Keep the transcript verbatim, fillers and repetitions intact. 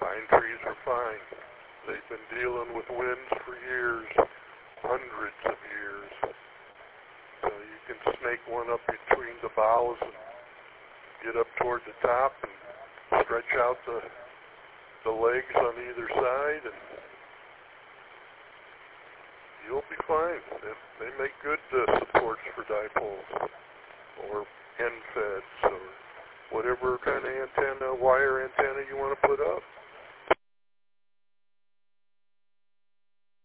Pine trees are fine. They've been dealing with winds for years, hundreds of years. So you can snake one up between the boughs and get up toward the top and stretch out the the legs on either side, and you'll be fine. They, they make good uh, supports for dipoles or end feds or whatever kind of antenna, wire antenna you want to put up.